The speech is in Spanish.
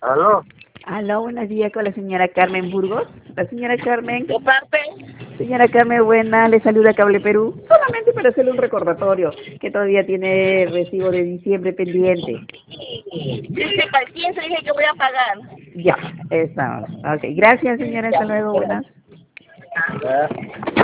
¿Aló? Aló, buenos días con la señora Carmen Burgos. La señora Carmen. ¿De parte? Señora Carmen, buena, le saluda Cable Perú. Solamente para hacerle un recordatorio que todavía tiene recibo de diciembre pendiente. Dice, ¿para quién se dije que voy a pagar? Ya, estamos. Ok, gracias señora, hasta luego, buenas.